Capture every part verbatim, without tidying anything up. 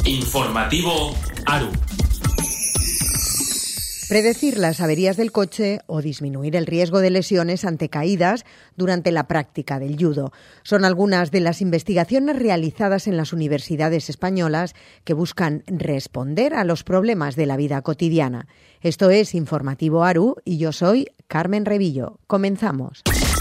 Informativo ARU. Predecir las averías del coche o disminuir el riesgo de lesiones ante caídas durante la práctica del judo. Son algunas de las investigaciones realizadas en las universidades españolas que buscan responder a los problemas de la vida cotidiana. Esto es Informativo ARU y yo soy Carmen Revillo. Comenzamos.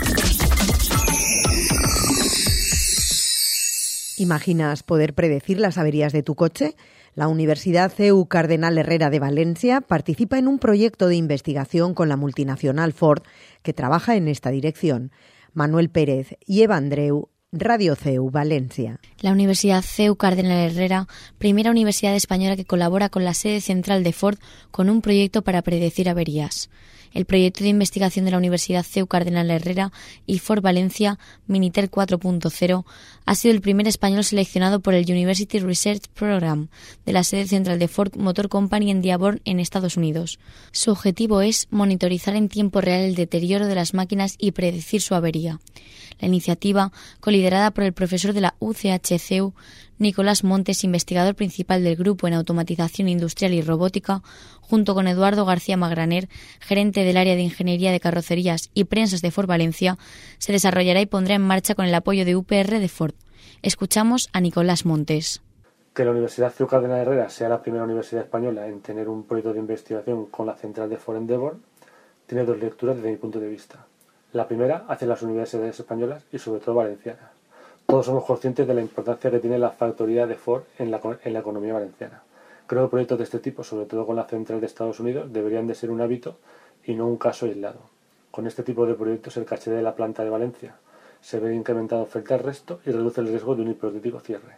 ¿Imaginas poder predecir las averías de tu coche? La Universidad C E U Cardenal Herrera de Valencia participa en un proyecto de investigación con la multinacional Ford que trabaja en esta dirección. Manuel Pérez y Eva Andreu, Radio C E U Valencia. La Universidad C E U Cardenal Herrera, primera universidad española que colabora con la sede central de Ford con un proyecto para predecir averías. El proyecto de investigación de la Universidad C E U Cardenal Herrera y Ford Valencia, Minitel cuatro punto cero, ha sido el primer español seleccionado por el University Research Program de la sede central de Ford Motor Company en Dearborn, en Estados Unidos. Su objetivo es monitorizar en tiempo real el deterioro de las máquinas y predecir su avería. La iniciativa, coliderada por el profesor de la U C H C E U, Nicolás Montes, investigador principal del grupo en automatización industrial y robótica, junto con Eduardo García Magraner, gerente del área de ingeniería de carrocerías y prensas de Ford Valencia, se desarrollará y pondrá en marcha con el apoyo de U P R de Ford. Escuchamos a Nicolás Montes. Que la Universidad C E U Cardenal Herrera sea la primera universidad española en tener un proyecto de investigación con la central de Ford en Dearborn tiene dos lecturas desde mi punto de vista. La primera hacia las universidades españolas y sobre todo valencianas. Todos somos conscientes de la importancia que tiene la factoría de Ford en la, en la economía valenciana. Creo que proyectos de este tipo, sobre todo con la central de Estados Unidos, deberían de ser un hábito y no un caso aislado. Con este tipo de proyectos el caché de la planta de Valencia se ve incrementado frente al resto y reduce el riesgo de un hipotético cierre.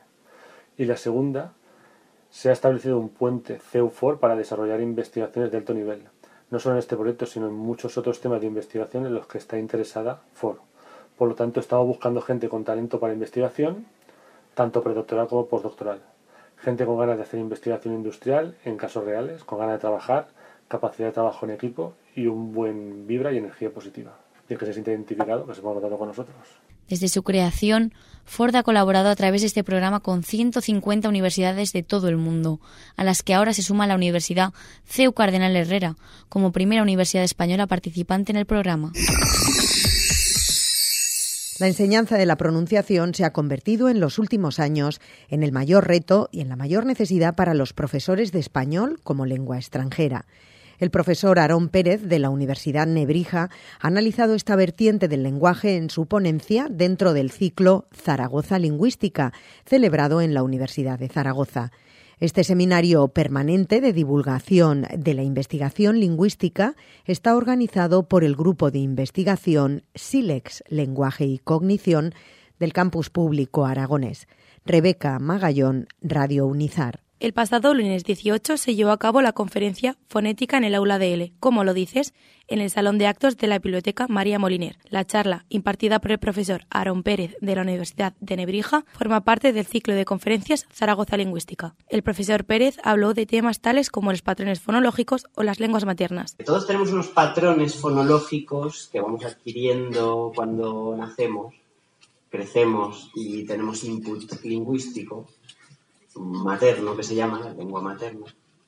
Y la segunda, se ha establecido un puente C E U-Ford para desarrollar investigaciones de alto nivel. No solo en este proyecto, sino en muchos otros temas de investigación en los que está interesada Ford. Por lo tanto, estamos buscando gente con talento para investigación, tanto predoctoral como postdoctoral. Gente con ganas de hacer investigación industrial en casos reales, con ganas de trabajar, capacidad de trabajo en equipo y un buen vibra y energía positiva. Y el que se siente identificado, que se ponga en contacto con nosotros. Desde su creación, Ford ha colaborado a través de este programa con ciento cincuenta universidades de todo el mundo, a las que ahora se suma la Universidad C E U Cardenal Herrera, como primera universidad española participante en el programa. La enseñanza de la pronunciación se ha convertido en los últimos años en el mayor reto y en la mayor necesidad para los profesores de español como lengua extranjera. El profesor Aarón Pérez, de la Universidad Nebrija, ha analizado esta vertiente del lenguaje en su ponencia dentro del ciclo Zaragoza Lingüística, celebrado en la Universidad de Zaragoza. Este seminario permanente de divulgación de la investigación lingüística está organizado por el grupo de investigación SILEX, Lenguaje y Cognición, del Campus Público Aragonés. Rebeca Magallón, Radio Unizar. El pasado lunes dieciocho se llevó a cabo la conferencia Fonética en el Aula de L, ¿cómo lo dices?, en el Salón de Actos de la Biblioteca María Moliner. La charla, impartida por el profesor Aarón Pérez de la Universidad de Nebrija, forma parte del ciclo de conferencias Zaragoza Lingüística. El profesor Pérez habló de temas tales como los patrones fonológicos o las lenguas maternas. Todos tenemos unos patrones fonológicos que vamos adquiriendo cuando nacemos, crecemos y tenemos input lingüístico materno, que se llama la lengua materna,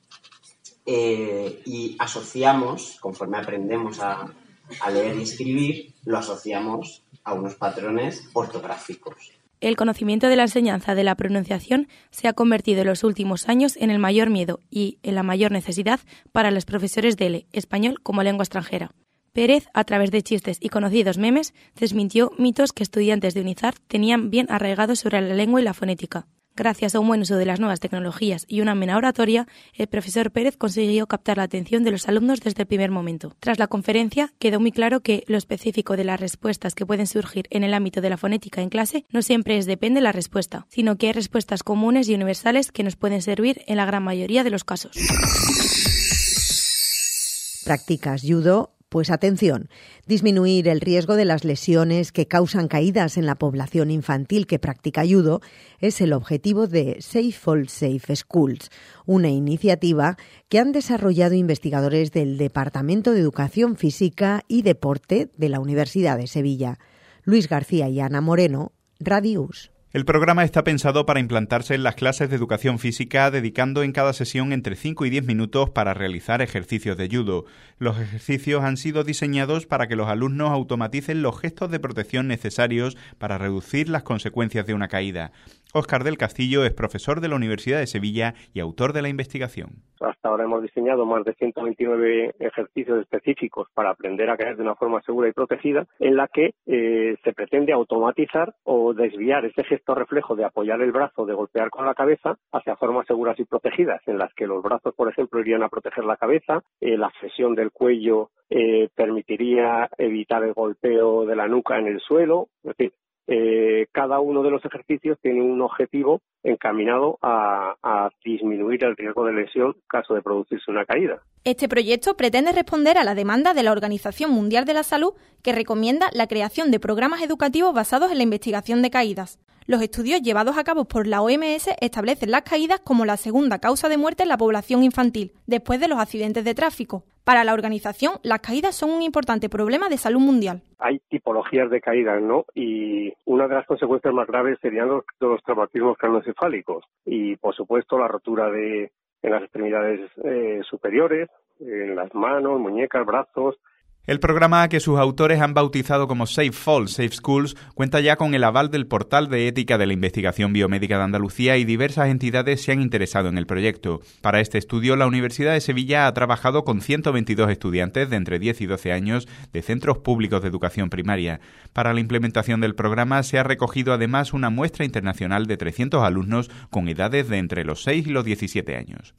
eh, y asociamos, conforme aprendemos a, a leer y escribir, lo asociamos a unos patrones ortográficos. El conocimiento de la enseñanza de la pronunciación se ha convertido en los últimos años en el mayor miedo y en la mayor necesidad para los profesores de L, español como lengua extranjera. Pérez, a través de chistes y conocidos memes, desmintió mitos que estudiantes de Unizar tenían bien arraigados sobre la lengua y la fonética. Gracias a un buen uso de las nuevas tecnologías y una amena oratoria, el profesor Pérez consiguió captar la atención de los alumnos desde el primer momento. Tras la conferencia, quedó muy claro que lo específico de las respuestas que pueden surgir en el ámbito de la fonética en clase no siempre es depende de la respuesta, sino que hay respuestas comunes y universales que nos pueden servir en la gran mayoría de los casos. ¿Practicas judo? Pues atención, disminuir el riesgo de las lesiones que causan caídas en la población infantil que practica judo es el objetivo de Safe for Safe Schools, una iniciativa que han desarrollado investigadores del Departamento de Educación Física y Deporte de la Universidad de Sevilla. Luis García y Ana Moreno, Radius. El programa está pensado para implantarse en las clases de educación física, dedicando en cada sesión entre cinco y diez minutos para realizar ejercicios de judo. Los ejercicios han sido diseñados para que los alumnos automaticen los gestos de protección necesarios para reducir las consecuencias de una caída. Óscar del Castillo es profesor de la Universidad de Sevilla y autor de la investigación. Hasta ahora hemos diseñado más de ciento veintinueve ejercicios específicos para aprender a caer de una forma segura y protegida, en la que eh, se pretende automatizar o desviar ese gesto reflejo de apoyar el brazo, de golpear con la cabeza, hacia formas seguras y protegidas, en las que los brazos, por ejemplo, irían a proteger la cabeza, eh, la flexión del cuello eh, permitiría evitar el golpeo de la nuca en el suelo, es decir, Eh, cada uno de los ejercicios tiene un objetivo encaminado a, a disminuir el riesgo de lesión en caso de producirse una caída. Este proyecto pretende responder a la demanda de la Organización Mundial de la Salud, que recomienda la creación de programas educativos basados en la investigación de caídas. Los estudios llevados a cabo por la O M S establecen las caídas como la segunda causa de muerte en la población infantil, después de los accidentes de tráfico. Para la organización, las caídas son un importante problema de salud mundial. Hay tipologías de caídas, ¿no? Y una de las consecuencias más graves serían los, los traumatismos craneoencefálicos y, por supuesto, la rotura de en las extremidades eh, superiores, en las manos, muñecas, brazos. El programa, que sus autores han bautizado como Safe Falls, Safe Schools, cuenta ya con el aval del Portal de Ética de la Investigación Biomédica de Andalucía y diversas entidades se han interesado en el proyecto. Para este estudio, la Universidad de Sevilla ha trabajado con ciento veintidós estudiantes de entre diez y doce años de centros públicos de educación primaria. Para la implementación del programa se ha recogido además una muestra internacional de trescientos alumnos con edades de entre los seis y los diecisiete años.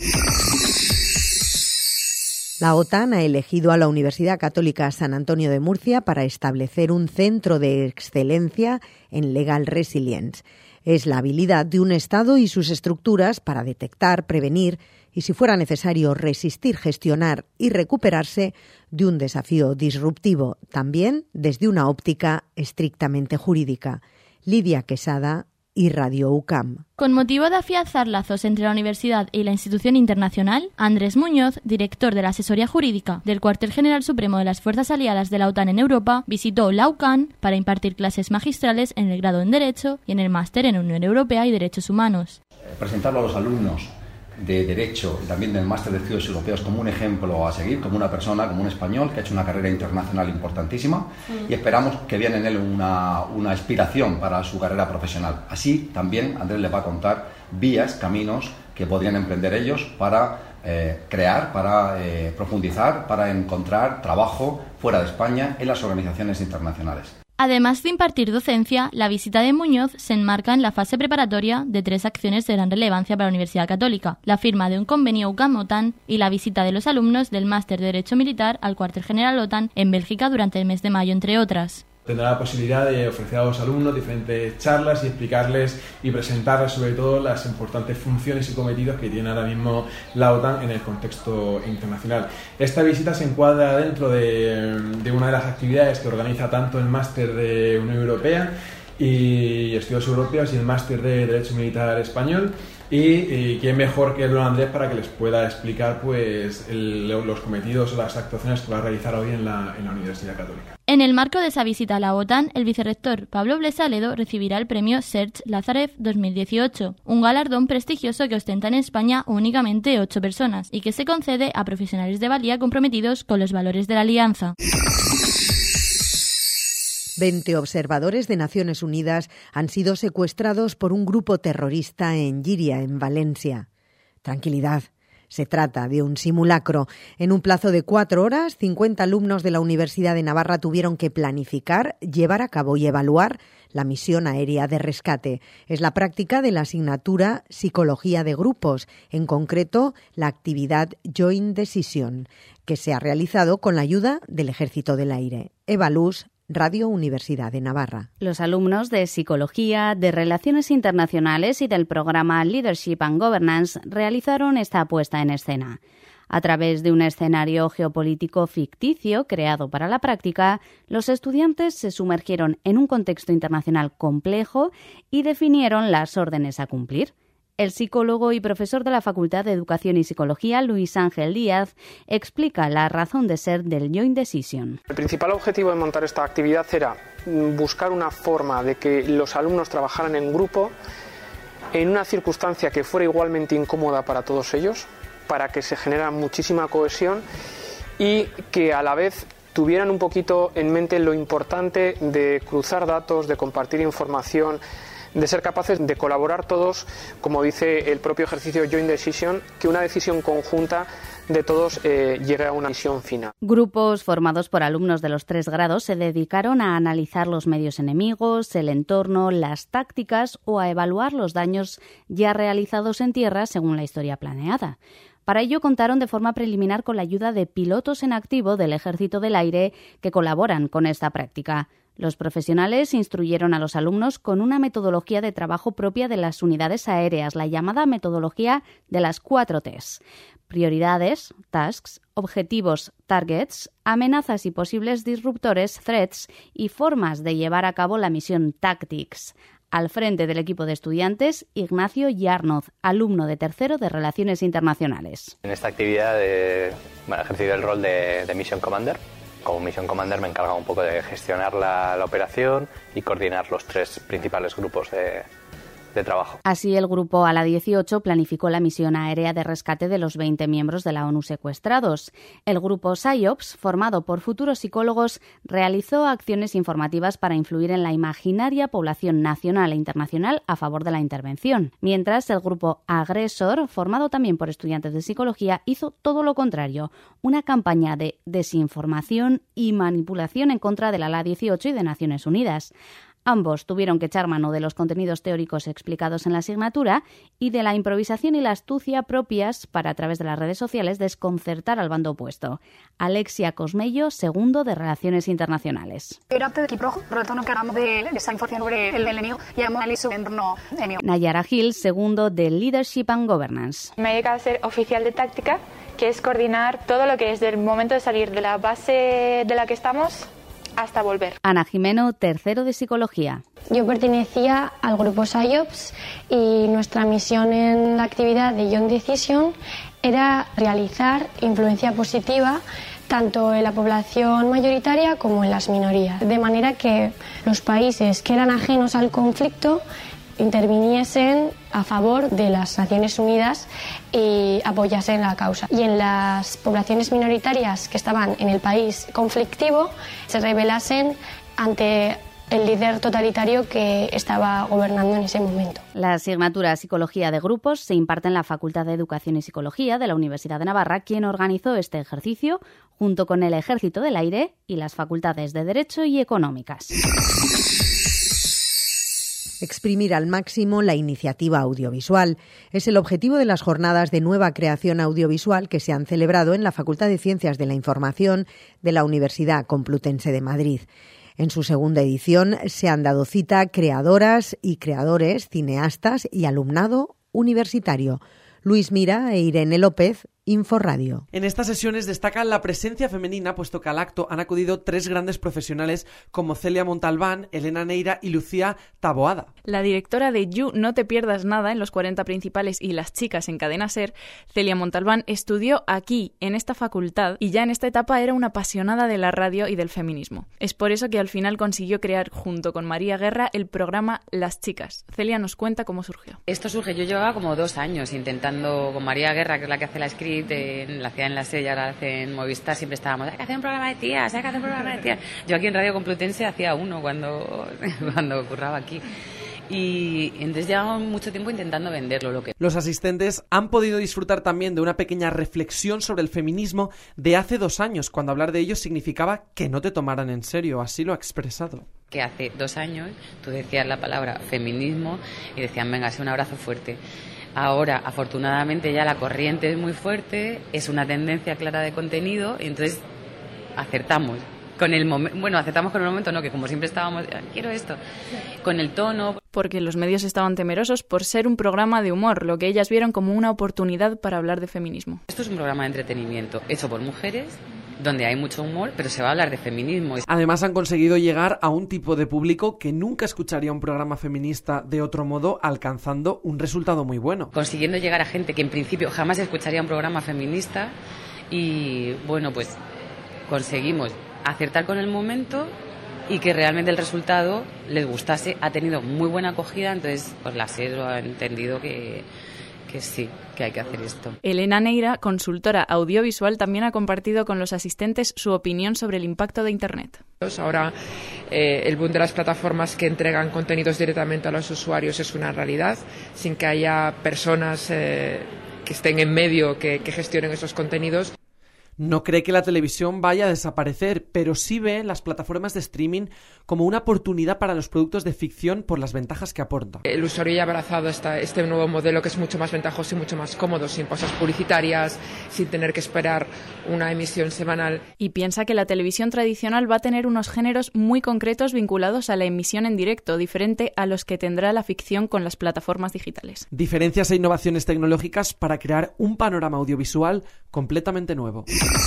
La OTAN ha elegido a la Universidad Católica San Antonio de Murcia para establecer un centro de excelencia en Legal Resilience. Es la habilidad de un Estado y sus estructuras para detectar, prevenir y, si fuera necesario, resistir, gestionar y recuperarse de un desafío disruptivo, también desde una óptica estrictamente jurídica. Lidia Quesada y Radio U C A M. Con motivo de afianzar lazos entre la universidad y la institución internacional, Andrés Muñoz, director de la asesoría jurídica del Cuartel General Supremo de las Fuerzas Aliadas de la OTAN en Europa, visitó la U C A M para impartir clases magistrales en el grado en Derecho y en el máster en Unión Europea y Derechos Humanos. Presentarlo a los alumnos de Derecho y también del Máster de Estudios Europeos como un ejemplo a seguir, como una persona, como un español que ha hecho una carrera internacional importantísima mm. y esperamos que vean en él una, una inspiración para su carrera profesional. Así también Andrés les va a contar vías, caminos que podrían emprender ellos para eh, crear, para eh, profundizar, para encontrar trabajo fuera de España en las organizaciones internacionales. Además de impartir docencia, la visita de Muñoz se enmarca en la fase preparatoria de tres acciones de gran relevancia para la Universidad Católica: la firma de un convenio U C A M-OTAN y la visita de los alumnos del Máster de Derecho Militar al Cuartel General OTAN en Bélgica durante el mes de mayo, entre otras. Tendrá la posibilidad de ofrecer a los alumnos diferentes charlas y explicarles y presentarles sobre todo las importantes funciones y cometidos que tiene ahora mismo la OTAN en el contexto internacional. Esta visita se encuadra dentro de, de una de las actividades que organiza tanto el Máster de Unión Europea y Estudios Europeos y el Máster de Derecho Militar Español. Y, y quién mejor que don Andrés para que les pueda explicar pues el, los cometidos o las actuaciones que va a realizar hoy en la, en la Universidad Católica. En el marco de esa visita a la OTAN, el vicerrector Pablo Blesa-Ledo recibirá el premio Serge Lazarev dos mil dieciocho, un galardón prestigioso que ostenta en España únicamente ocho personas y que se concede a profesionales de valía comprometidos con los valores de la Alianza. veinte observadores de Naciones Unidas han sido secuestrados por un grupo terrorista en Llíria, en Valencia. Tranquilidad. Se trata de un simulacro. En un plazo de cuatro horas, cincuenta alumnos de la Universidad de Navarra tuvieron que planificar, llevar a cabo y evaluar la misión aérea de rescate. Es la práctica de la asignatura Psicología de Grupos, en concreto la actividad Joint Decision, que se ha realizado con la ayuda del Ejército del Aire. Eva Luz, Radio Universidad de Navarra. Los alumnos de Psicología, de Relaciones Internacionales y del programa Leadership and Governance realizaron esta puesta en escena. A través de un escenario geopolítico ficticio creado para la práctica, los estudiantes se sumergieron en un contexto internacional complejo y definieron las órdenes a cumplir. El psicólogo y profesor de la Facultad de Educación y Psicología, Luis Ángel Díaz, explica la razón de ser del Joint Decision. El principal objetivo de montar esta actividad era buscar una forma de que los alumnos trabajaran en grupo en una circunstancia que fuera igualmente incómoda para todos ellos, para que se generara muchísima cohesión y que a la vez tuvieran un poquito en mente lo importante de cruzar datos, de compartir información, de ser capaces de colaborar todos, como dice el propio ejercicio Joint Decision, que una decisión conjunta de todos eh, llegue a una misión final. Grupos formados por alumnos de los tres grados se dedicaron a analizar los medios enemigos, el entorno, las tácticas o a evaluar los daños ya realizados en tierra según la historia planeada. Para ello contaron de forma preliminar con la ayuda de pilotos en activo del Ejército del Aire que colaboran con esta práctica. Los profesionales instruyeron a los alumnos con una metodología de trabajo propia de las unidades aéreas, la llamada metodología de las cuatro T's. Prioridades, tasks, objetivos, targets, amenazas y posibles disruptores, threats, y formas de llevar a cabo la misión, tactics. Al frente del equipo de estudiantes, Ignacio Yarnoz, alumno de tercero de Relaciones Internacionales. En esta actividad eh, bueno, he ejercido el rol de, de Mission Commander. Como Mission Commander me encarga un poco de gestionar la, la operación y coordinar los tres principales grupos de, de trabajo. Así, el grupo A L A dieciocho planificó la misión aérea de rescate de los veinte miembros de la ONU secuestrados. El grupo PSYOPS, formado por futuros psicólogos, realizó acciones informativas para influir en la imaginaria población nacional e internacional a favor de la intervención. Mientras, el grupo Agresor, formado también por estudiantes de psicología, hizo todo lo contrario, una campaña de desinformación y manipulación en contra del A L A dieciocho y de Naciones Unidas. Ambos tuvieron que echar mano de los contenidos teóricos explicados en la asignatura y de la improvisación y la astucia propias para, a través de las redes sociales, desconcertar al bando opuesto. Alexia Cosmello, segundo de Relaciones Internacionales. Era de equipo rojo, por lo tanto, que hablamos de esa información sobre el enemigo y hemos analizado el entorno enemigo. Nayara Gil, segundo de Leadership and Governance. Me he dedicado a ser oficial de táctica, que es coordinar todo lo que es del momento de salir de la base de la que estamos hasta volver. Ana Jimeno, tercero de Psicología. Yo pertenecía al grupo PSYOPS y nuestra misión en la actividad de Joint Decision era realizar influencia positiva tanto en la población mayoritaria como en las minorías, de manera que los países que eran ajenos al conflicto interviniesen a favor de las Naciones Unidas y apoyasen la causa. Y en las poblaciones minoritarias que estaban en el país conflictivo se rebelasen ante el líder totalitario que estaba gobernando en ese momento. La asignatura Psicología de Grupos se imparte en la Facultad de Educación y Psicología de la Universidad de Navarra, quien organizó este ejercicio junto con el Ejército del Aire y las facultades de Derecho y Económicas. Exprimir al máximo la iniciativa audiovisual es el objetivo de las jornadas de nueva creación audiovisual que se han celebrado en la Facultad de Ciencias de la Información de la Universidad Complutense de Madrid. En su segunda edición se han dado cita creadoras y creadores, cineastas y alumnado universitario. Luis Mira e Irene López, Inforradio. En estas sesiones destaca la presencia femenina, puesto que al acto han acudido tres grandes profesionales como Celia Montalbán, Elena Neira y Lucía Taboada. La directora de You, No te pierdas nada, en los cuarenta principales y Las chicas en Cadena Ser, Celia Montalbán, estudió aquí, en esta facultad, y ya en esta etapa era una apasionada de la radio y del feminismo. Es por eso que al final consiguió crear, junto con María Guerra, el programa Las chicas. Celia nos cuenta cómo surgió. Esto surge, yo llevaba como dos años intentando, con María Guerra, que es la que hace la script, en, la hacía en la SER y ahora la hace en Movistar, siempre estábamos, hay que hacer un programa de tías, hay que hacer un programa de tías. Yo aquí en Radio Complutense hacía uno cuando, cuando curraba aquí. Y entonces llevamos mucho tiempo intentando venderlo. Lo que... Los asistentes han podido disfrutar también de una pequeña reflexión sobre el feminismo de hace dos años, cuando hablar de ello significaba que no te tomaran en serio, así lo ha expresado. Que hace dos años tú decías la palabra feminismo y decían, venga, sí, un abrazo fuerte. Ahora, afortunadamente, ya la corriente es muy fuerte, es una tendencia clara de contenido, y entonces acertamos. Con el momento, bueno, aceptamos con el momento, no, que como siempre estábamos, quiero esto, con el tono. Porque los medios estaban temerosos por ser un programa de humor, lo que ellas vieron como una oportunidad para hablar de feminismo. Esto es un programa de entretenimiento hecho por mujeres donde hay mucho humor, pero se va a hablar de feminismo. Además han conseguido llegar a un tipo de público que nunca escucharía un programa feminista de otro modo, alcanzando un resultado muy bueno. Consiguiendo llegar a gente que en principio jamás escucharía un programa feminista y, bueno, pues conseguimos acertar con el momento y que realmente el resultado les gustase. Ha tenido muy buena acogida, entonces pues la SER ha entendido que... que sí, que hay que hacer esto. Elena Neira, consultora audiovisual, también ha compartido con los asistentes su opinión sobre el impacto de Internet. Ahora eh, el boom de las plataformas que entregan contenidos directamente a los usuarios es una realidad, sin que haya personas eh, que estén en medio que, que gestionen esos contenidos. No cree que la televisión vaya a desaparecer, pero sí ve las plataformas de streaming como una oportunidad para los productos de ficción por las ventajas que aporta. El usuario ya ha abrazado esta, este nuevo modelo que es mucho más ventajoso y mucho más cómodo, sin pausas publicitarias, sin tener que esperar una emisión semanal. Y piensa que la televisión tradicional va a tener unos géneros muy concretos vinculados a la emisión en directo, diferente a los que tendrá la ficción con las plataformas digitales. Diferencias e innovaciones tecnológicas para crear un panorama audiovisual completamente nuevo.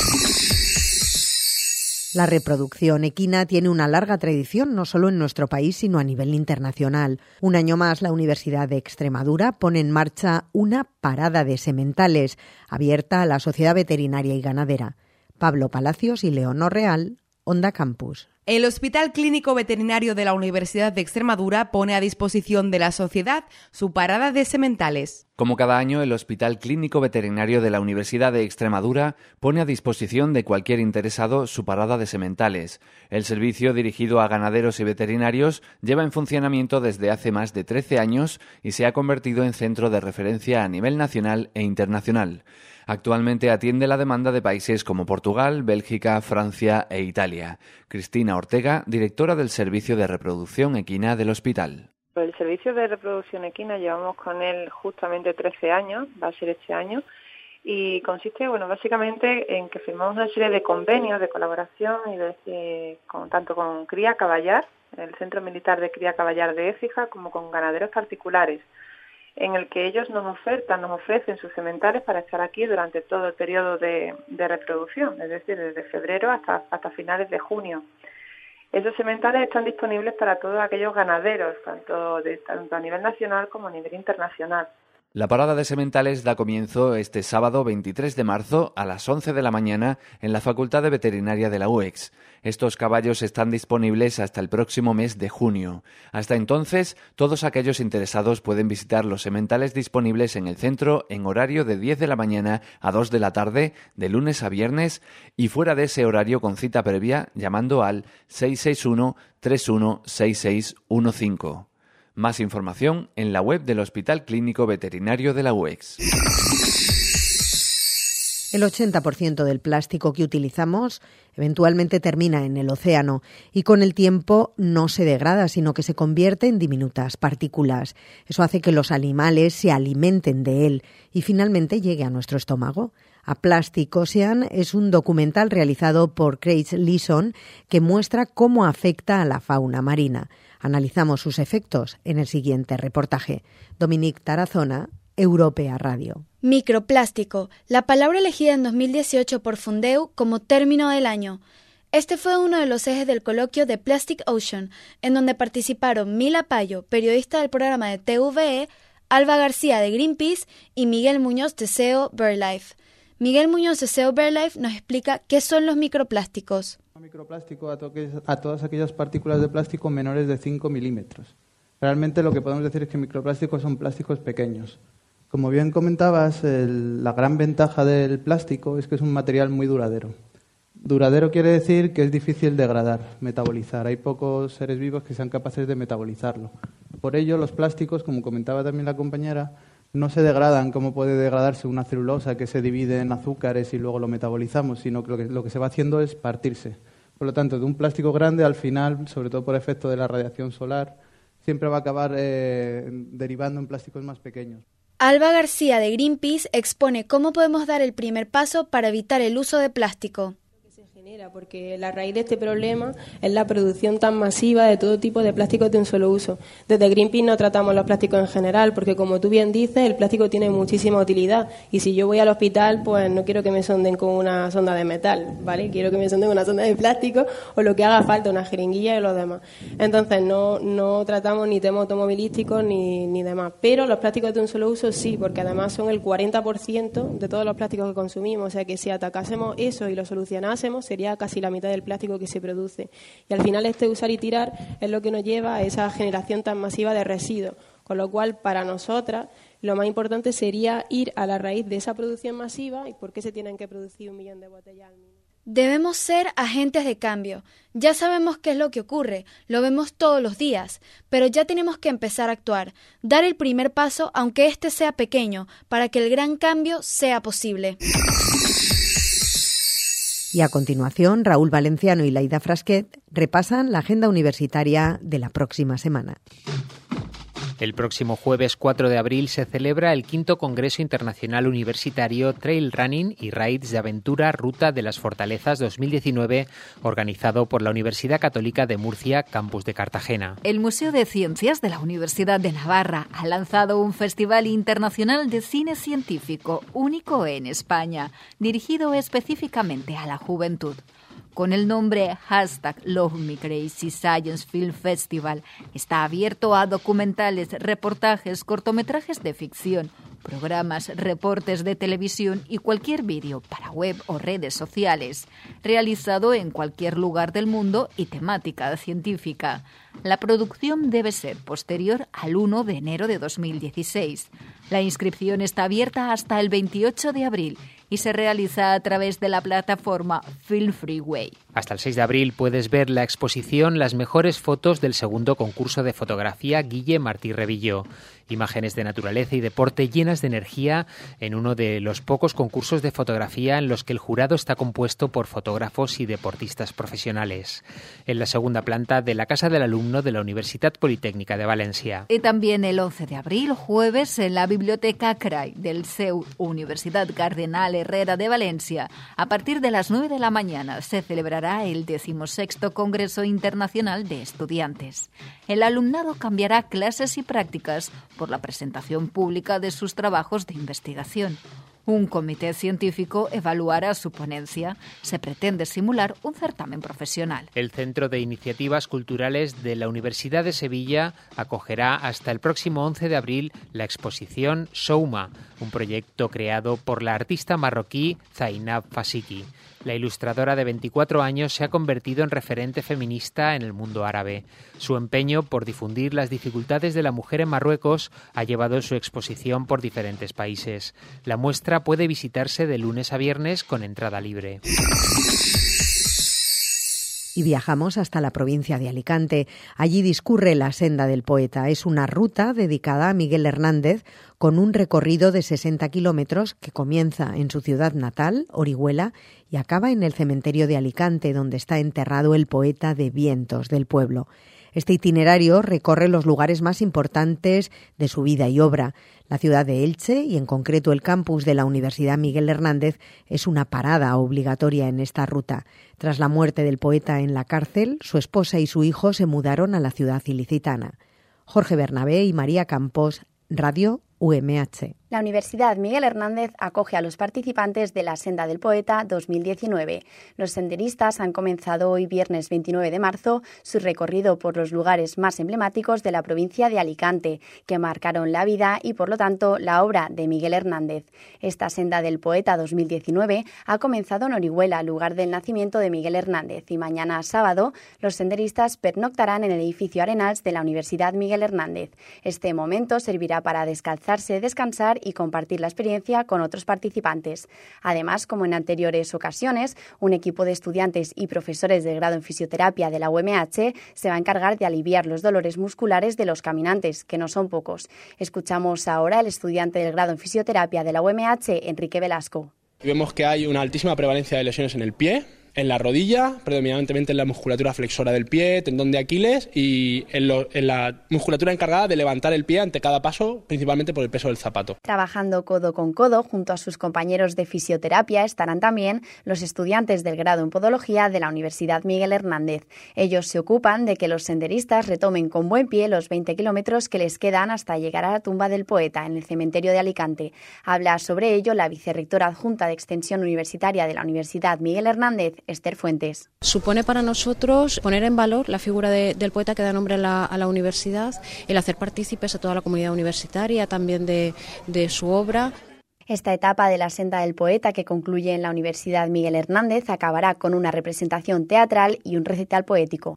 La reproducción equina tiene una larga tradición no solo en nuestro país, sino a nivel internacional. Un año más, la Universidad de Extremadura pone en marcha una parada de sementales abierta a la sociedad veterinaria y ganadera. Pablo Palacios y Leonor Real, Onda Campus. El Hospital Clínico Veterinario de la Universidad de Extremadura pone a disposición de la sociedad su parada de sementales. Como cada año, el Hospital Clínico Veterinario de la Universidad de Extremadura pone a disposición de cualquier interesado su parada de sementales. El servicio, dirigido a ganaderos y veterinarios, lleva en funcionamiento desde hace más de trece años y se ha convertido en centro de referencia a nivel nacional e internacional. Actualmente atiende la demanda de países como Portugal, Bélgica, Francia e Italia. Cristina Ortega, directora del Servicio de Reproducción Equina del hospital. El servicio de reproducción equina llevamos con él justamente trece años, va a ser este año, y consiste, bueno, básicamente en que firmamos una serie de convenios de colaboración y de, eh, con, tanto con Cría Caballar, el Centro Militar de Cría Caballar de Écija, como con ganaderos particulares, en el que ellos nos ofertan, nos ofrecen sus sementales para estar aquí durante todo el periodo de, de reproducción, es decir, desde febrero hasta, hasta finales de junio. Esos sementales están disponibles para todos aquellos ganaderos, tanto, de, tanto a nivel nacional como a nivel internacional. La parada de sementales da comienzo este sábado veintitrés de marzo a las once de la mañana en la Facultad de Veterinaria de la U E X. Estos caballos están disponibles hasta el próximo mes de junio. Hasta entonces, todos aquellos interesados pueden visitar los sementales disponibles en el centro en horario de diez de la mañana a dos de la tarde, de lunes a viernes, y fuera de ese horario con cita previa llamando al seis seis uno, tres uno seis seis uno cinco. Más información en la web del Hospital Clínico Veterinario de la U E X. El ochenta por ciento del plástico que utilizamos eventualmente termina en el océano y con el tiempo no se degrada, sino que se convierte en diminutas partículas. Eso hace que los animales se alimenten de él y finalmente llegue a nuestro estómago. A Plastic Ocean es un documental realizado por Craig Leeson que muestra cómo afecta a la fauna marina. Analizamos sus efectos en el siguiente reportaje. Dominique Tarazona, Europea Radio. Microplástico, la palabra elegida en dos mil dieciocho por Fundeu como término del año. Este fue uno de los ejes del coloquio de Plastic Ocean, en donde participaron Mila Payo, periodista del programa de T V E, Alba García de Greenpeace y Miguel Muñoz de S E O BirdLife. Miguel Muñoz de S E O BirdLife nos explica qué son los microplásticos. Microplástico a, toques, a todas aquellas partículas de plástico menores de cinco milímetros. Realmente lo que podemos decir es que microplásticos son plásticos pequeños. Como bien comentabas, el, la gran ventaja del plástico es que es un material muy duradero. Duradero quiere decir que es difícil degradar, metabolizar. Hay pocos seres vivos que sean capaces de metabolizarlo. Por ello, los plásticos, como comentaba también la compañera, no se degradan como puede degradarse una celulosa que se divide en azúcares y luego lo metabolizamos, sino que lo que, lo que se va haciendo es partirse. Por lo tanto, de un plástico grande, al final, sobre todo por efecto de la radiación solar, siempre va a acabar eh, derivando en plásticos más pequeños. Alba García de Greenpeace expone cómo podemos dar el primer paso para evitar el uso de plástico. Lo que se Porque la raíz de este problema es la producción tan masiva de todo tipo de plásticos de un solo uso. Desde Greenpeace no tratamos los plásticos en general, porque como tú bien dices, el plástico tiene muchísima utilidad. Y si yo voy al hospital, pues no quiero que me sonden con una sonda de metal, ¿vale? Quiero que me sonden con una sonda de plástico o lo que haga falta, una jeringuilla y lo demás. Entonces no, no tratamos ni temas automovilísticos ni, ni demás. Pero los plásticos de un solo uso sí, porque además son el cuarenta por ciento de todos los plásticos que consumimos. O sea que si atacásemos eso y lo solucionásemos, sería casi la mitad del plástico que se produce. Y al final este usar y tirar es lo que nos lleva a esa generación tan masiva de residuos. Con lo cual, para nosotras, lo más importante sería ir a la raíz de esa producción masiva y por qué se tienen que producir un millón de botellas al minuto. Debemos ser agentes de cambio. Ya sabemos qué es lo que ocurre, lo vemos todos los días, pero ya tenemos que empezar a actuar, dar el primer paso, aunque este sea pequeño, para que el gran cambio sea posible. Y a continuación, Raúl Valenciano y Laida Frasquet repasan la agenda universitaria de la próxima semana. El próximo jueves cuatro de abril se celebra el quinto Congreso Internacional Universitario Trail Running y Rides de Aventura Ruta de las Fortalezas dos mil diecinueve, organizado por la Universidad Católica de Murcia, campus de Cartagena. El Museo de Ciencias de la Universidad de Navarra ha lanzado un festival internacional de cine científico único en España, dirigido específicamente a la juventud. Con el nombre hashtag Love Me Crazy Science Film Festival, está abierto a documentales, reportajes, cortometrajes de ficción, programas, reportes de televisión y cualquier vídeo para web o redes sociales, realizado en cualquier lugar del mundo y temática científica. La producción debe ser posterior al primero de enero de dos mil dieciséis. La inscripción está abierta hasta el veintiocho de abril y se realiza a través de la plataforma Film Freeway. Hasta el seis de abril puedes ver la exposición Las mejores fotos del segundo concurso de fotografía Guille Martí Revillo. Imágenes de naturaleza y deporte llenas de energía en uno de los pocos concursos de fotografía en los que el jurado está compuesto por fotógrafos y deportistas profesionales. En la segunda planta de la Casa del Alumno de la Universidad Politécnica de Valencia. Y también el once de abril, jueves, en la Biblioteca C R A I del C E U, Universidad Cardenal Herrera de Valencia, a partir de las nueve de la mañana se celebrará el decimosexto Congreso Internacional de Estudiantes. El alumnado cambiará clases y prácticas por la presentación pública de sus trabajos de investigación. Un comité científico evaluará su ponencia. Se pretende simular un certamen profesional. El Centro de Iniciativas Culturales de la Universidad de Sevilla acogerá hasta el próximo once de abril la exposición Souma, un proyecto creado por la artista marroquí Zainab Fasiki. La ilustradora de veinticuatro años se ha convertido en referente feminista en el mundo árabe. Su empeño por difundir las dificultades de la mujer en Marruecos ha llevado su exposición por diferentes países. La muestra puede visitarse de lunes a viernes con entrada libre. Y viajamos hasta la provincia de Alicante. Allí discurre la Senda del Poeta. Es una ruta dedicada a Miguel Hernández con un recorrido de sesenta kilómetros que comienza en su ciudad natal, Orihuela, y acaba en el cementerio de Alicante, donde está enterrado el poeta de vientos del pueblo. Este itinerario recorre los lugares más importantes de su vida y obra. La ciudad de Elche, y en concreto el campus de la Universidad Miguel Hernández, es una parada obligatoria en esta ruta. Tras la muerte del poeta en la cárcel, su esposa y su hijo se mudaron a la ciudad ilicitana. Jorge Bernabé y María Campos, Radio U M H. La Universidad Miguel Hernández acoge a los participantes de la Senda del Poeta dos mil diecinueve. Los senderistas han comenzado hoy viernes veintinueve de marzo su recorrido por los lugares más emblemáticos de la provincia de Alicante, que marcaron la vida y por lo tanto la obra de Miguel Hernández. Esta Senda del Poeta dos mil diecinueve ha comenzado en Orihuela, lugar del nacimiento de Miguel Hernández, y mañana sábado los senderistas pernoctarán en el edificio Arenals de la Universidad Miguel Hernández. Este momento servirá para descalzarse, descansar y compartir la experiencia con otros participantes. Además, como en anteriores ocasiones, un equipo de estudiantes y profesores de grado en fisioterapia de la U M H se va a encargar de aliviar los dolores musculares de los caminantes, que no son pocos. Escuchamos ahora al estudiante del grado en fisioterapia de la U M H, Enrique Velasco. Vemos que hay una altísima prevalencia de lesiones en el pie, en la rodilla, predominantemente en la musculatura flexora del pie, tendón de Aquiles y en, lo, en la musculatura encargada de levantar el pie ante cada paso, principalmente por el peso del zapato. Trabajando codo con codo junto a sus compañeros de fisioterapia estarán también los estudiantes del grado en podología de la Universidad Miguel Hernández. Ellos se ocupan de que los senderistas retomen con buen pie los veinte kilómetros que les quedan hasta llegar a la tumba del poeta en el cementerio de Alicante. Habla sobre ello la vicerrectora adjunta de Extensión Universitaria de la Universidad Miguel Hernández, Esther Fuentes. Supone para nosotros poner en valor la figura de, del poeta que da nombre a la, a la universidad, el hacer partícipes a toda la comunidad universitaria también de, de su obra. Esta etapa de la senda del poeta, que concluye en la Universidad Miguel Hernández, acabará con una representación teatral y un recital poético.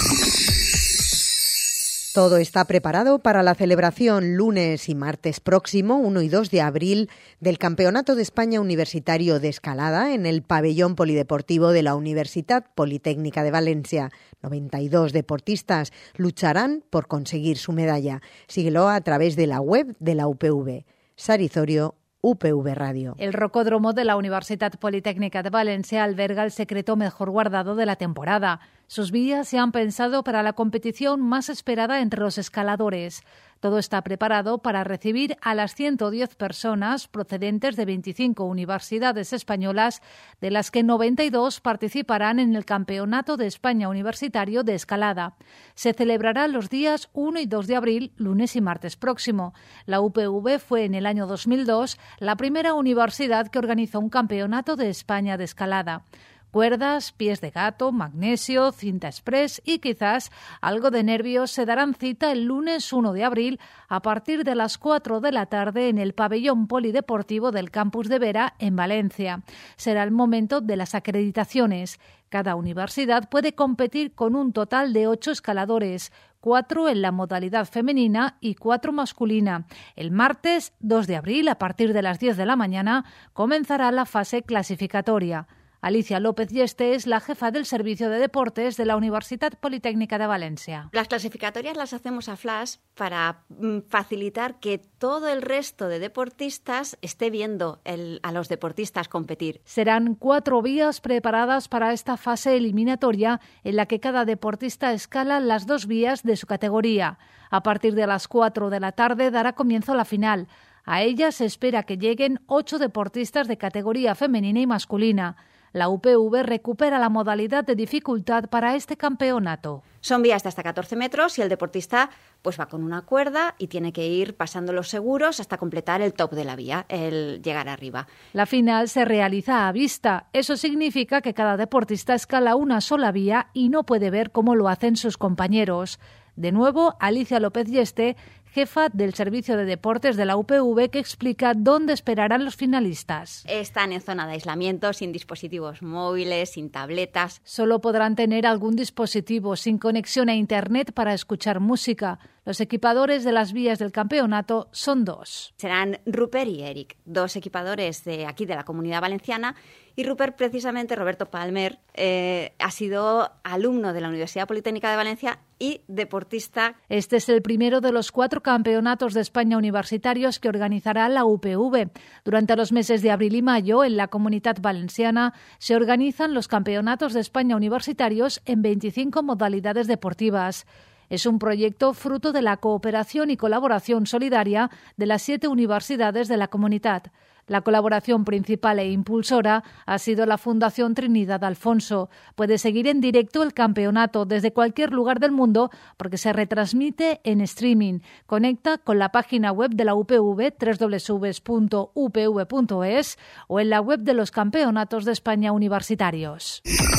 Todo está preparado para la celebración lunes y martes próximo, uno y dos de abril, del Campeonato de España Universitario de Escalada en el pabellón polideportivo de la Universitat Politécnica de Valencia. noventa y dos deportistas lucharán por conseguir su medalla. Síguelo a través de la web de la U P V. Sarizorio, U P V Radio. El rocódromo de la Universitat Politécnica de Valencia alberga el secreto mejor guardado de la temporada. Sus vías se han pensado para la competición más esperada entre los escaladores. Todo está preparado para recibir a las ciento diez personas procedentes de veinticinco universidades españolas, de las que noventa y dos participarán en el Campeonato de España Universitario de Escalada. Se celebrará los días uno y dos de abril, lunes y martes próximo. La U P V fue en el año dos mil dos la primera universidad que organizó un Campeonato de España de Escalada. Cuerdas, pies de gato, magnesio, cinta express y quizás algo de nervios se darán cita el lunes uno de abril a partir de las cuatro de la tarde en el pabellón polideportivo del campus de Vera en Valencia. Será el momento de las acreditaciones. Cada universidad puede competir con un total de ocho escaladores, cuatro en la modalidad femenina y cuatro masculina. El martes dos de abril, a partir de las diez de la mañana, comenzará la fase clasificatoria. Alicia López Yeste es la jefa del Servicio de Deportes de la Universitat Politécnica de Valencia. Las clasificatorias las hacemos a flash para mm, facilitar que todo el resto de deportistas esté viendo el, a los deportistas competir. Serán cuatro vías preparadas para esta fase eliminatoria en la que cada deportista escala las dos vías de su categoría. A partir de las cuatro de la tarde dará comienzo la final. A ella se espera que lleguen ocho deportistas de categoría femenina y masculina. La U P V recupera la modalidad de dificultad para este campeonato. Son vías de hasta catorce metros y el deportista pues va con una cuerda y tiene que ir pasando los seguros hasta completar el top de la vía, el llegar arriba. La final se realiza a vista. Eso significa que cada deportista escala una sola vía y no puede ver cómo lo hacen sus compañeros. De nuevo, Alicia López Yeste, jefa del Servicio de Deportes de la U P V, que explica dónde esperarán los finalistas. Están en zona de aislamiento, sin dispositivos móviles, sin tabletas. Solo podrán tener algún dispositivo sin conexión a Internet para escuchar música. Los equipadores de las vías del campeonato son dos. Serán Rupert y Eric, dos equipadores de aquí de la Comunidad Valenciana. Y Rupert, precisamente, Roberto Palmer, eh, ha sido alumno de la Universidad Politécnica de Valencia y deportista. Este es el primero de los cuatro campeonatos de España universitarios que organizará la U P V. Durante los meses de abril y mayo, en la Comunitat Valenciana, se organizan los campeonatos de España universitarios en veinticinco modalidades deportivas. Es un proyecto fruto de la cooperación y colaboración solidaria de las siete universidades de la Comunitat. La colaboración principal e impulsora ha sido la Fundación Trinidad Alfonso. Puede seguir en directo el campeonato desde cualquier lugar del mundo porque se retransmite en streaming. Conecta con la página web de la U P V, doble u doble u doble u punto u p v punto es, o en la web de los Campeonatos de España Universitarios.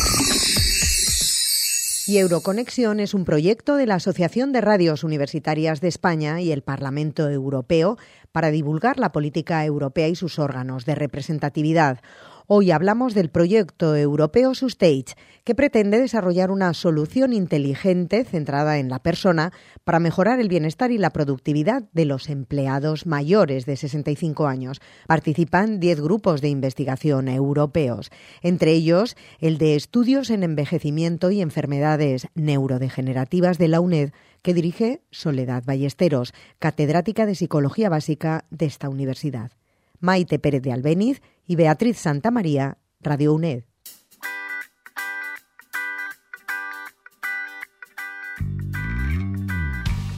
Y Euroconexión es un proyecto de la Asociación de Radios Universitarias de España y el Parlamento Europeo para divulgar la política europea y sus órganos de representatividad. Hoy hablamos del proyecto europeo Sustage, que pretende desarrollar una solución inteligente centrada en la persona para mejorar el bienestar y la productividad de los empleados mayores de sesenta y cinco años. Participan diez grupos de investigación europeos, entre ellos el de Estudios en Envejecimiento y Enfermedades Neurodegenerativas de la UNED, que dirige Soledad Ballesteros, catedrática de Psicología Básica de esta universidad. Maite Pérez de Albéniz y Beatriz Santamaría, Radio UNED.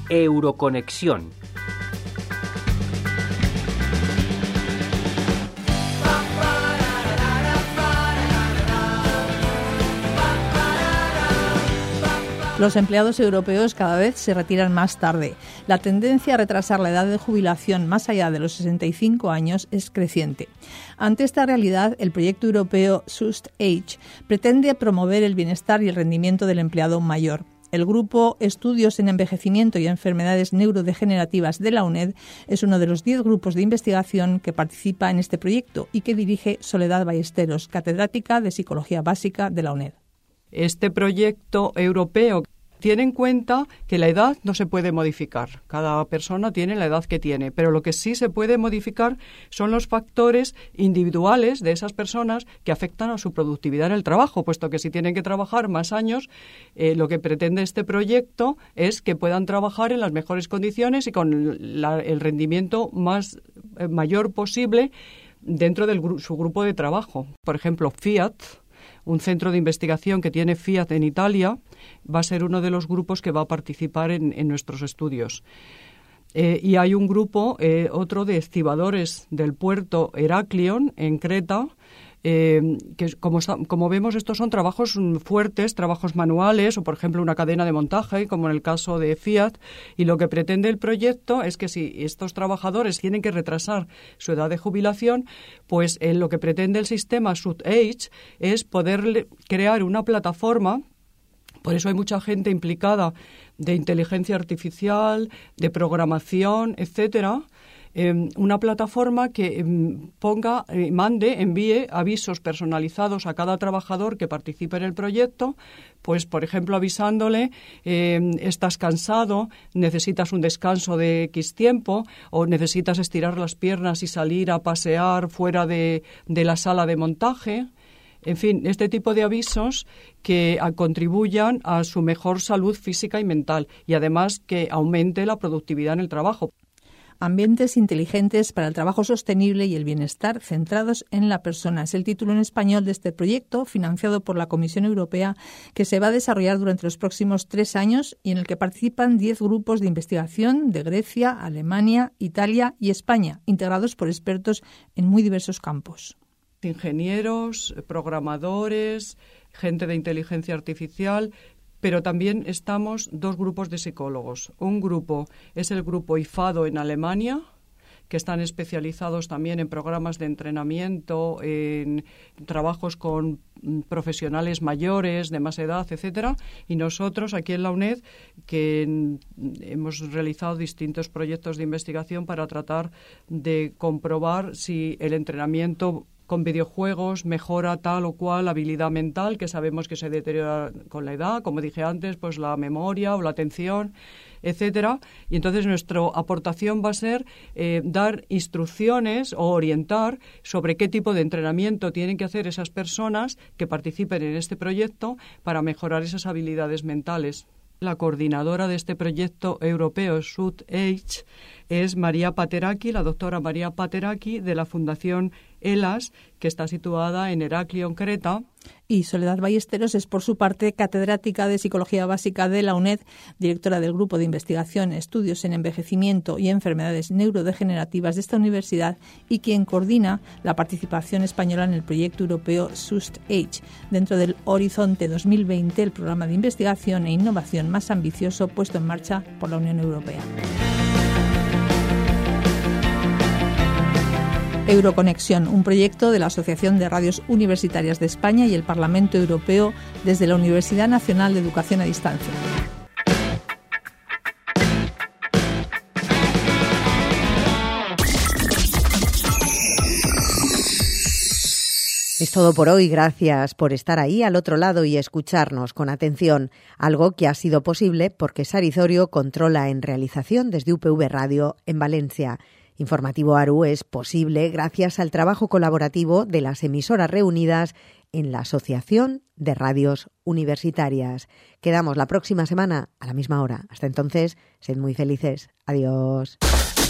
Euroconexión. Los empleados europeos cada vez se retiran más tarde. La tendencia a retrasar la edad de jubilación más allá de los sesenta y cinco años es creciente. Ante esta realidad, el proyecto europeo Just Age pretende promover el bienestar y el rendimiento del empleado mayor. El grupo Estudios en Envejecimiento y Enfermedades Neurodegenerativas de la UNED es uno de los diez grupos de investigación que participa en este proyecto y que dirige Soledad Ballesteros, catedrática de Psicología Básica de la UNED. Este proyecto europeo tiene en cuenta que la edad no se puede modificar. Cada persona tiene la edad que tiene, pero lo que sí se puede modificar son los factores individuales de esas personas que afectan a su productividad en el trabajo, puesto que si tienen que trabajar más años, eh, lo que pretende este proyecto es que puedan trabajar en las mejores condiciones y con la, el rendimiento más eh, mayor posible dentro de gru- su grupo de trabajo. Por ejemplo, Fiat, un centro de investigación que tiene Fiat en Italia, va a ser uno de los grupos que va a participar en, en nuestros estudios. Eh, y hay un grupo, eh, otro de estibadores del puerto Heraklion, en Creta, eh, que como, como vemos estos son trabajos fuertes, trabajos manuales o, por ejemplo, una cadena de montaje, como en el caso de Fiat, y lo que pretende el proyecto es que si estos trabajadores tienen que retrasar su edad de jubilación, pues eh, lo que pretende el sistema Just Age es poder crear una plataforma. Por eso hay mucha gente implicada de inteligencia artificial, de programación, etcétera. Eh, una plataforma que eh, ponga, eh, mande, envíe avisos personalizados a cada trabajador que participe en el proyecto, pues, por ejemplo, avisándole, eh, estás cansado, necesitas un descanso de X tiempo, o necesitas estirar las piernas y salir a pasear fuera de, de la sala de montaje. En fin, este tipo de avisos que a, contribuyan a su mejor salud física y mental y además que aumente la productividad en el trabajo. Ambientes inteligentes para el trabajo sostenible y el bienestar centrados en la persona. Es el título en español de este proyecto, financiado por la Comisión Europea, que se va a desarrollar durante los próximos tres años y en el que participan diez grupos de investigación de Grecia, Alemania, Italia y España, integrados por expertos en muy diversos campos. Ingenieros, programadores, gente de inteligencia artificial, pero también estamos dos grupos de psicólogos. Un grupo es el grupo IFADO en Alemania, que están especializados también en programas de entrenamiento, en trabajos con profesionales mayores, de más edad, etcétera. Y nosotros aquí en la UNED, que hemos realizado distintos proyectos de investigación para tratar de comprobar si el entrenamiento con videojuegos mejora tal o cual habilidad mental que sabemos que se deteriora con la edad, como dije antes, pues la memoria o la atención, etcétera. Y entonces nuestra aportación va a ser eh, dar instrucciones o orientar sobre qué tipo de entrenamiento tienen que hacer esas personas que participen en este proyecto para mejorar esas habilidades mentales. La coordinadora de este proyecto europeo Just Age es María Pateraki, la doctora María Pateraki de la Fundación ELAS, que está situada en Heraklion, Creta. Y Soledad Ballesteros es, por su parte, catedrática de Psicología Básica de la UNED, directora del Grupo de Investigación, Estudios en Envejecimiento y Enfermedades Neurodegenerativas de esta universidad y quien coordina la participación española en el proyecto europeo Just Age, dentro del Horizonte dos mil veinte, el programa de investigación e innovación más ambicioso puesto en marcha por la Unión Europea. Euroconexión, un proyecto de la Asociación de Radios Universitarias de España y el Parlamento Europeo desde la Universidad Nacional de Educación a Distancia. Es todo por hoy. Gracias por estar ahí al otro lado y escucharnos con atención. Algo que ha sido posible porque Sari Zorio controla en realización desde U P V Radio en Valencia. Informativo ARU es posible gracias al trabajo colaborativo de las emisoras reunidas en la Asociación de Radios Universitarias. Quedamos la próxima semana a la misma hora. Hasta entonces, sed muy felices. Adiós.